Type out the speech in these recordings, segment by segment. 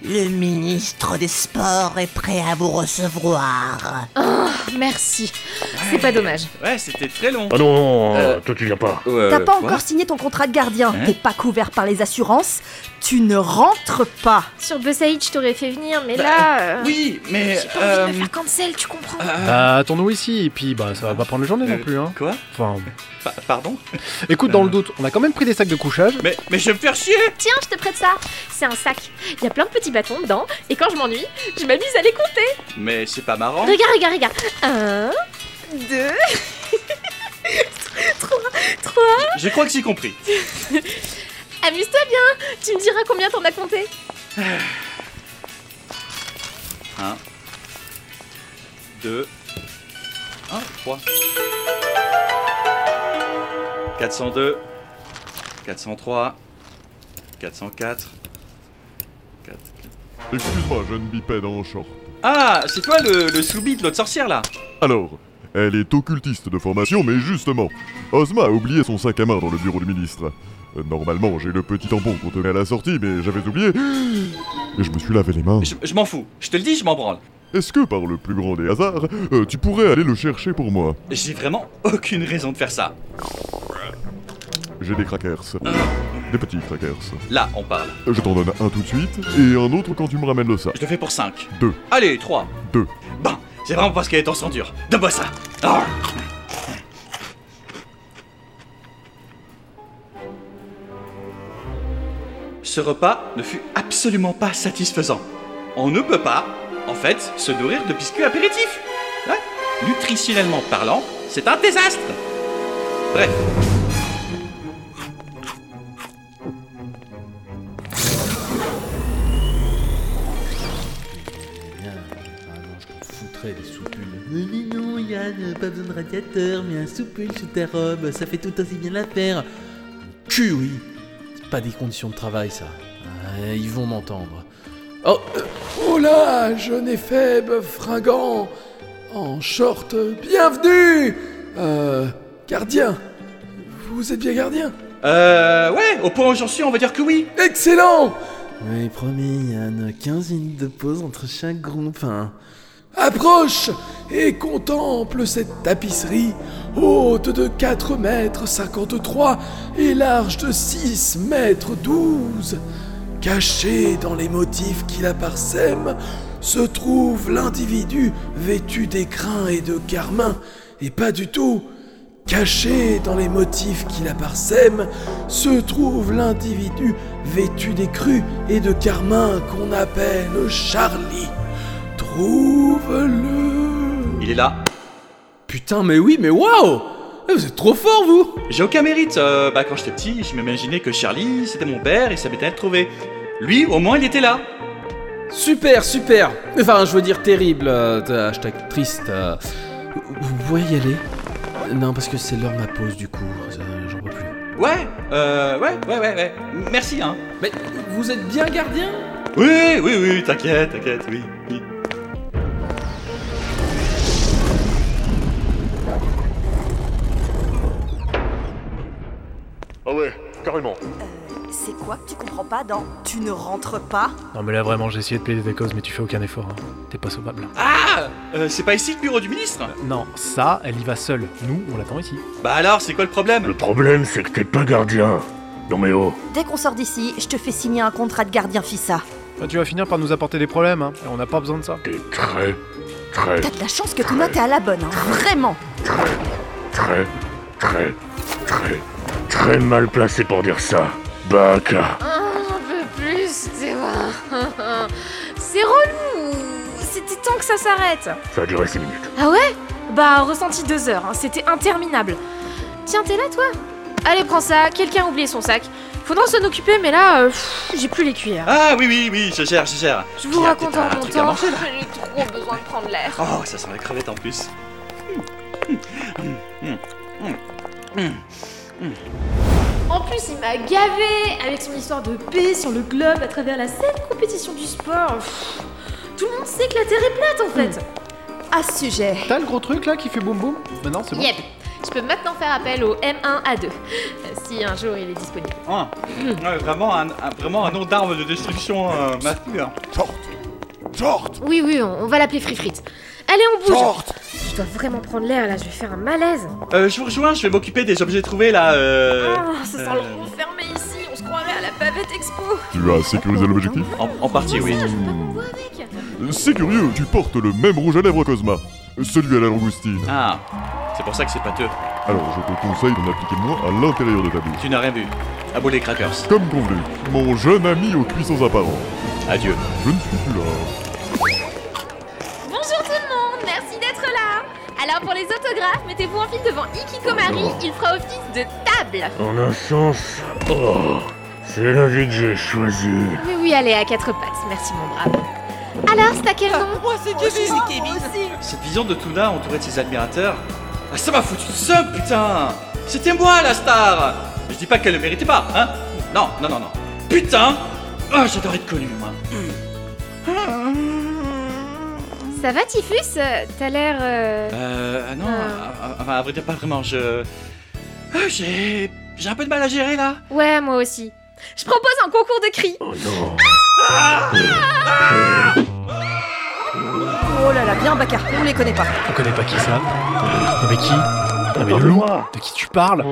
Le ministre des Sports est prêt à vous recevoir. Oh, merci. C'est pas dommage. Ouais, c'était très long. Ah non, toi tu viens pas. T'as pas encore signé ton contrat de gardien, t'es pas couvert par les assurances, tu ne rentres pas. Sur Bessaïd, je t'aurais fait venir, mais là... Oui, mais... J'ai pas envie de me faire cancel, tu comprends. Attendons ici, et puis ça va pas prendre la journée non plus, hein. Quoi? Enfin... Pardon? Écoute, dans le doute, on a quand même pris des sacs de couchage. Mais je vais me faire chier! Tiens, je te prête ça. C'est un sac. Il y a plein de petits bâtons dedans, et quand je m'ennuie, je m'amuse à les compter. Mais c'est pas marrant. Regarde. 1, 2... 3... Je crois que j'ai compris. Amuse-toi bien. Tu me diras combien t'en as compté. 1, 2, 1, 3. 402, 403, 404, 4... Excuse-moi, jeune bipède en short. Ah, c'est toi le sous-bit de l'autre sorcière là? Alors, elle est occultiste de formation, mais justement, Ozma a oublié son sac à main dans le bureau du ministre. Normalement, j'ai le petit tampon qu'on te met à la sortie, mais j'avais oublié. Et je me suis lavé les mains. Je m'en fous, je te le dis, je m'en branle. Est-ce que, par le plus grand des hasards, tu pourrais aller le chercher pour moi? J'ai vraiment aucune raison de faire ça. J'ai des crackers. Des petits crackers. Là, on parle. Je t'en donne un tout de suite, et un autre quand tu me ramènes le sac. Je le fais pour 5. 2. Allez, 3. 2. Bon, c'est vraiment parce que les temps sont durs. Donne-moi ça. Ah. Ce repas ne fut absolument pas satisfaisant. On ne peut pas, en fait, se nourrir de biscuits apéritifs. Ouais. Nutritionnellement parlant, c'est un désastre. Bref. Des soupules. Mais non, Yann, pas besoin de radiateur, mais un soupule sous ta robe, ça fait tout aussi bien l'affaire. Cul, oui. C'est pas des conditions de travail, ça. Ils vont m'entendre. Oh là, jeune et faible, fringant, en short, bienvenue. Gardien. Vous êtes bien gardien? Ouais, au point où j'en suis, on va dire que oui. Excellent. Oui, promis, Yann, 15 minutes de pause entre chaque groupe, hein. Approche et contemple cette tapisserie, haute de 4 mètres 53 et large de 6 mètres 12. Caché dans les motifs qui la parsèment, se trouve l'individu vêtu d'écrins et de carmin, et pas du tout. Caché dans les motifs qui la parsèment, se trouve l'individu vêtu d'écrus et de carmin qu'on appelle Charlie. Trouve-le. Il est là. Putain, mais oui, mais waouh! Vous êtes trop fort, vous! J'ai aucun mérite. Quand j'étais petit, je m'imaginais que Charlie, c'était mon père et ça m'était à le trouver. Lui, au moins, il était là. Super. Enfin, je veux dire terrible. Hashtag triste. Vous pouvez y aller? Non, parce que c'est l'heure de ma pause, du coup. J'en peux plus. Ouais. Merci, hein. Mais vous êtes bien gardien? Oui, t'inquiète, oui. Ah ouais, carrément. C'est quoi que tu comprends pas dans « tu ne rentres pas » ? Non mais là vraiment, j'ai essayé de plaider des causes, mais tu fais aucun effort, hein. T'es pas sauvable. Ah c'est pas ici le bureau du ministre? Non, ça, elle y va seule. Nous, on l'attend ici. Bah alors, c'est quoi le problème? Le problème, c'est que t'es pas gardien. Non mais oh. Dès qu'on sort d'ici, je te fais signer un contrat de gardien Fissa. Bah, tu vas finir par nous apporter des problèmes, hein. Et on n'a pas besoin de ça. T'es très T'as de la chance que Touma t'es à la bonne, hein. Vraiment. très mal placé pour dire ça. Baka. J'en peux plus, c'est vrai. C'est relou. C'était temps que ça s'arrête. Ça a duré 6 minutes. Ah ouais? Bah, ressenti 2 heures, hein. C'était interminable. Tiens, t'es là, toi? Allez, prends ça. Quelqu'un a oublié son sac. Faudra s'en occuper, mais là, j'ai plus les cuillères. Ah oui, je gère. Je vous raconte en un mon truc à temps. manger, là. J'ai trop besoin de prendre l'air. Oh, ça sent la crevette en plus. En plus, il m'a gavé avec son histoire de paix sur le globe à travers la seule compétition du sport. Tout le monde sait que la Terre est plate, en fait. À ce sujet, T'as le gros truc là qui fait boum boum? Maintenant c'est bon. Yep. Je peux maintenant faire appel au M1A2, si un jour il est disponible. Ah, ouais, vraiment un nom d'arme de destruction mature. Short. Oui, on va l'appeler Frifrite. Allez, on bouge. Short. Je dois vraiment prendre l'air là, je vais faire un malaise. Je vous rejoins, je vais m'occuper des objets trouvés là. Ça sent le renfermé ici, on se croirait à la Bavette Expo. Tu as sécurisé l'objectif? En partie, oui. Ça, je veux pas qu'on voit avec. C'est curieux, tu portes le même rouge à lèvres Cosma. Celui à la langoustine. Ah, c'est pour ça que c'est pâteux. Alors, je te conseille d'en appliquer moins à l'intérieur de ta bouche. Tu n'as rien vu. À bout les crackers. Comme convenu, mon jeune ami aux cuissons apparents. Adieu. Je ne suis plus là. Bonjour tout le monde, merci d'être là. Alors pour les autographes, mettez-vous en file devant Ikikomari, il fera office de table. En un sens, c'est la vie que j'ai choisie. Oui, allez, à quatre pattes, merci mon brave. Alors, c'est à quel nom? Moi, c'est Kevin. Cette vision de Tuna entourée de ses admirateurs. Ah, ça m'a foutu de seum, putain. C'était moi la star. Je dis pas qu'elle le méritait pas, hein. Non. Putain. Ah, j'adorais être connu, moi. Ça va, Typhus? T'as l'air... Non, enfin, à vrai dire, pas vraiment, j'ai un peu de mal à gérer, là. Ouais, moi aussi. Je propose un concours de cris. Oh non. Oh là là, bien Baccar, on les connaît pas. On connaît pas qui ça? Non mais qui? Non mais Lou, de qui tu parles?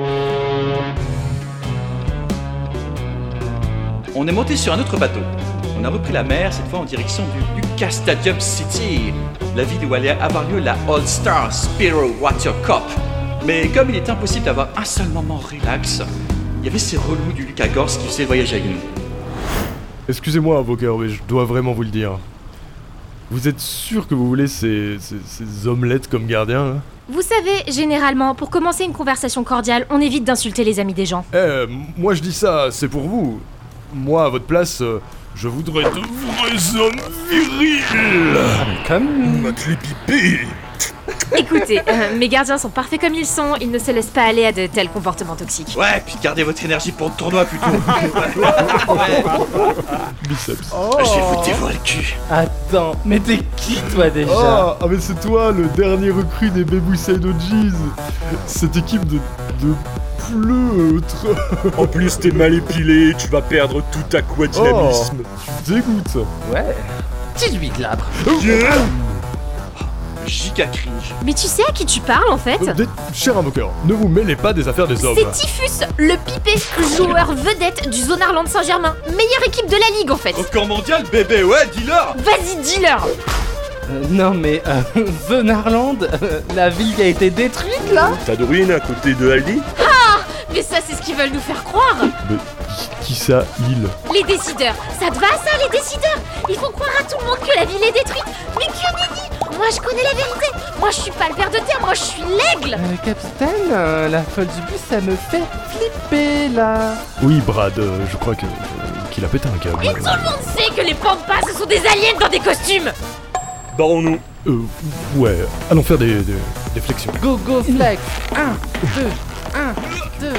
On est monté sur un autre bateau. On a repris la mer, cette fois en direction du Lucas Stadium City, la ville où allait avoir lieu la All-Star Spearo Water Cup. Mais comme il était impossible d'avoir un seul moment relax, il y avait ces relous du Lucas Gorse qui faisaient le voyage avec nous. Excusez-moi, avocat, mais je dois vraiment vous le dire. Vous êtes sûr que vous voulez ces omelettes comme gardiens, là? Vous savez, généralement, pour commencer une conversation cordiale, on évite d'insulter les amis des gens. Moi je dis ça, c'est pour vous. Moi, à votre place, je voudrais de vrais hommes virils. Comme mate les pipés. Écoutez, mes gardiens sont parfaits comme ils sont, ils ne se laissent pas aller à de tels comportements toxiques. Ouais, puis gardez votre énergie pour le tournoi plutôt. Biceps. Je vais vous dévoiler le cul. Attends, mais t'es qui toi déjà? Ah mais c'est toi, le dernier recrue des Bebuside OGs. Cette équipe de pleutres. En plus, t'es mal épilé, tu vas perdre tout ta quadynamisme. Tu dégoûtes. Ouais. 18 glabres. Giga cringe. Mais tu sais à qui tu parles en fait? Cher invoqueur, ne vous mêlez pas des affaires des hommes. C'est Typhus, le pipé, joueur vedette du Zonarland Saint-Germain. Meilleure équipe de la ligue en fait. Record mondial, bébé, ouais, dis-leur. Vas-y, dis-leur. Non mais, Zonarland, la ville qui a été détruite là? T'as de ruines à côté de Aldi? Mais ça, c'est ce qu'ils veulent nous faire croire. Mais qui ça, il? Les décideurs, ça te va ça, les décideurs? Ils font croire à tout le monde que la ville est détruite. Mais que nenni! Moi, je connais la vérité. Moi, je suis pas le ver de terre, moi, je suis l'aigle. Capitaine, la folle du bus, ça me fait flipper là. Oui, Brad, je crois qu'il a pété un câble. Et tout le monde sait que les pampas, ce sont des aliens dans des costumes. Barrons-nous. Ouais, allons faire des flexions. Go, flex. 1, 2, 1, 2.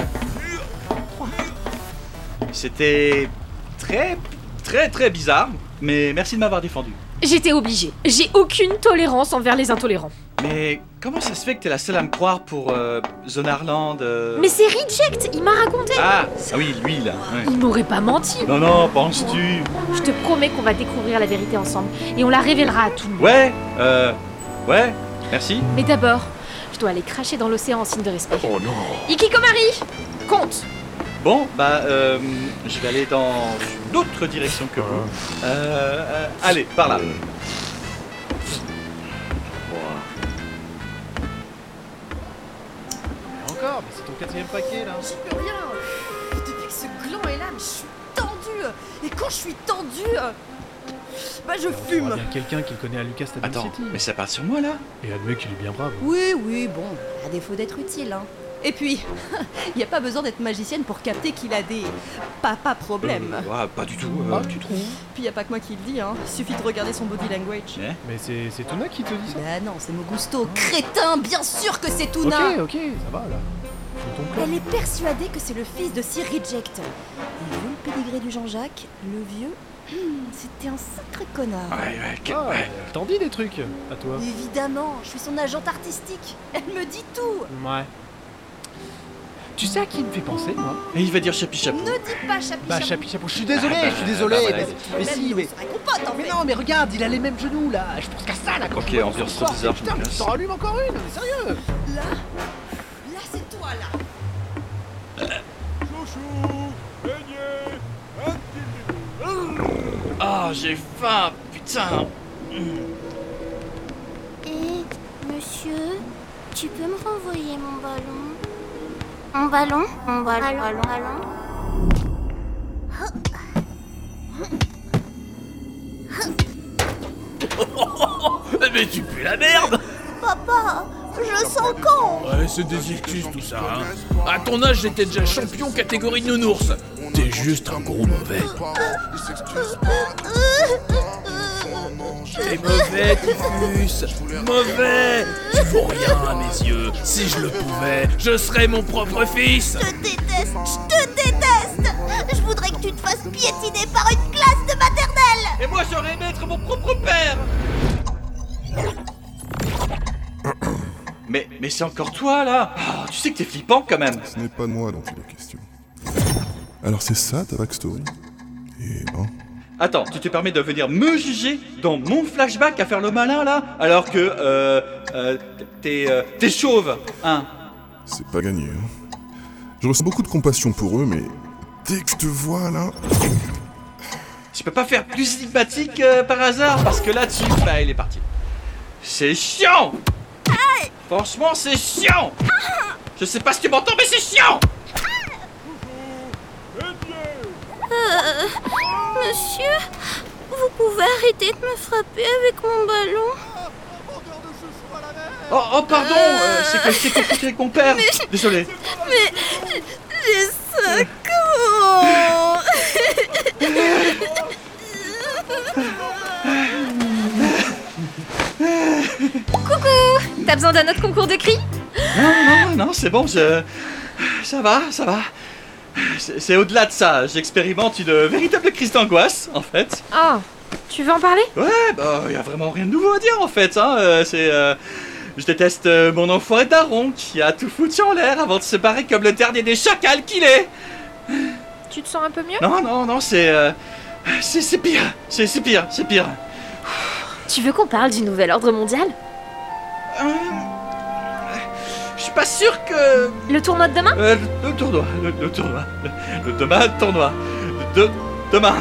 C'était très bizarre, mais merci de m'avoir défendu. J'étais obligée. J'ai aucune tolérance envers les intolérants. Mais comment ça se fait que t'es la seule à me croire pour Zonarland Mais c'est Reject, il m'a raconté. Ah oui, lui là. Ouais. Il m'aurait pas menti. Non, penses-tu? Je te promets qu'on va découvrir la vérité ensemble et on la révélera à tout le monde. Ouais, merci. Mais d'abord, je dois aller cracher dans l'océan en signe de respect. Oh non. Ikikomari, compte. Bon, je vais aller dans une autre direction que vous. Allez, par là. Encore, mais c'est ton 4ème paquet là. J'y peux rien. Depuis que ce gland est là, mais je suis tendue. Et quand je suis tendue, je Il y fume. a bien quelqu'un qui le connaît à Lucas Stadium Attends, City. mais ça part sur moi là? Et admet qu'il est bien brave. Oui, bon, à défaut d'être utile, hein. Et puis, il n'y a pas besoin d'être magicienne pour capter qu'il a des papa problèmes. Ouais, pas du tout. Tu trouves? Puis il n'y a pas que moi qui le dis, hein. Suffit de regarder son body language. Ouais. Mais c'est Tuna qui te dit ça? Bah non, c'est Mogusto. Crétin, bien sûr que c'est Tuna. Ok, ça va là. Fais ton plan. Elle est persuadée que c'est le fils de Sir Reject. Et vu le pédigré du Jean-Jacques, le vieux, c'était un sacré connard. Ouais. Elle t'en dit des trucs, à toi. Évidemment, je suis son agente artistique. Elle me dit tout. Ouais. Tu sais à qui il me fait penser, moi? Et il va dire Chapi Chapeau. Ne dis pas Chapi Bah, Chapeau. Chapi Chapeau, je suis désolé, Ah, bah, je suis désolé. bah, voilà. mais si, mais. C'est vrai qu'on pote en Mais fait. non, mais regarde, il a les mêmes genoux là. Je pense qu'à ça là. Quand Ok, je vois ambiance son trop bizarre, Putain, je me mais tu casse. t'en rallumes encore une, mais sérieux. Là, c'est toi là. Ah, j'ai faim, putain. Monsieur, tu peux me renvoyer mon ballon? Mon ballon? Mais tu pues la merde! Papa, je sens con! Ouais, c'est des excuses tout ça, hein. À ton âge, j'étais déjà champion catégorie nounours. T'es juste un gros mauvais. T'es mauvais, Tiffus. Mauvais. Tu vaux rien à mes yeux. Si je le pouvais, je serais mon propre fils. Je te déteste! Je voudrais que tu te fasses piétiner par une classe de maternelle! Et moi, j'aurais aimé être mon propre père. Mais c'est encore toi, là. Oh, tu sais que t'es flippant, quand même. Ce n'est pas de moi dont il est question. Alors c'est ça ta backstory? Et non. Attends, tu te permets de venir me juger dans mon flashback à faire le malin, là? Alors que, t'es chauve, hein? C'est pas gagné, hein. Je ressens beaucoup de compassion pour eux, mais dès que je te vois là... Je peux pas faire plus stigmatique par hasard, parce que là-dessus, bah, il est parti. C'est chiant! Franchement, c'est chiant! Je sais pas si tu m'entends, mais c'est chiant! Monsieur, vous pouvez arrêter de me frapper avec mon ballon? Oh, pardon, c'est que je t'ai confondu avec mon père. Désolé. Mais j'ai 5 ans! Coucou! T'as besoin d'un autre concours de cris? Non, c'est bon, ça va. C'est au-delà de ça, j'expérimente une véritable crise d'angoisse, en fait. Oh, tu veux en parler? Ouais, bah, y a vraiment rien de nouveau à dire, en fait, hein. Je déteste mon enfoiré daron qui a tout foutu en l'air avant de se barrer comme le dernier des chacals qu'il est. Tu te sens un peu mieux? Non, c'est pire. C'est pire. Tu veux qu'on parle du nouvel ordre mondial? Je suis pas sûr que... Le tournoi de demain? Le tournoi. Demain.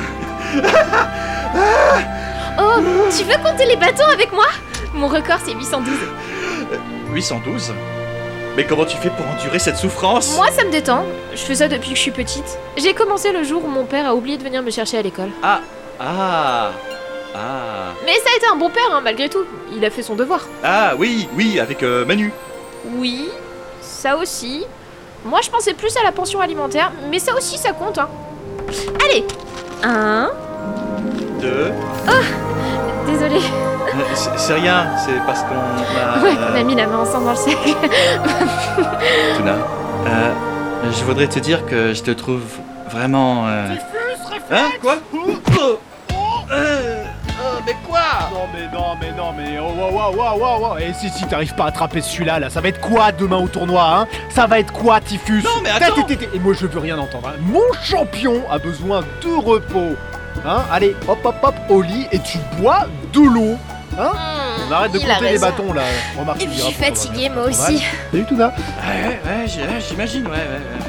Oh, tu veux compter les bâtons avec moi? Mon record c'est 812. 812? Mais comment tu fais pour endurer cette souffrance? Moi ça me détend, je fais ça depuis que je suis petite. J'ai commencé le jour où mon père a oublié de venir me chercher à l'école. Ah. Mais ça a été un bon père, hein, malgré tout. Il a fait son devoir. Ah oui, avec Manu. Oui, ça aussi. Moi je pensais plus à la pension alimentaire, mais ça aussi ça compte, hein. Allez, 1... 2... Oh, désolée. C'est rien, c'est parce qu'on a... Ouais, on a mis la main ensemble dans le sac. Tuna, je voudrais te dire que je te trouve vraiment... Hein? Quoi? Mais quoi? Non, mais wow. Et si t'arrives pas à attraper celui-là, là, ça va être quoi demain au tournoi, hein? Ça va être quoi, Tiffus? Non, mais attends! Et moi, je veux rien entendre, hein. Mon champion a besoin de repos. Hein? Allez, hop, au lit, et tu bois de l'eau. Hein? On arrête de compter les bâtons, là. Remarque, Et puis je suis fatiguée, moi aussi. Salut, Tuna. Ouais, j'imagine, ouais.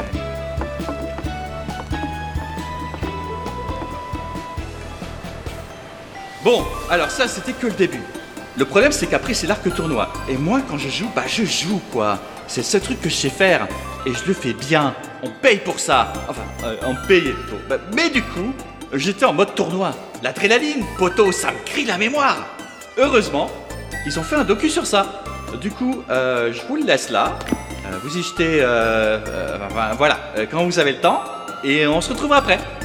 Bon, alors ça, c'était que le début. Le problème, c'est qu'après, c'est l'arc tournoi. Et moi, quand je joue, je joue, quoi. C'est le seul truc que je sais faire. Et je le fais bien. On paye pour ça. Enfin, on paye plutôt. Mais du coup, j'étais en mode tournoi. L'adrénaline, poteau, ça me crie la mémoire. Heureusement, ils ont fait un docu sur ça. Du coup, je vous le laisse là. Vous y jetez, voilà, quand vous avez le temps. Et on se retrouve après.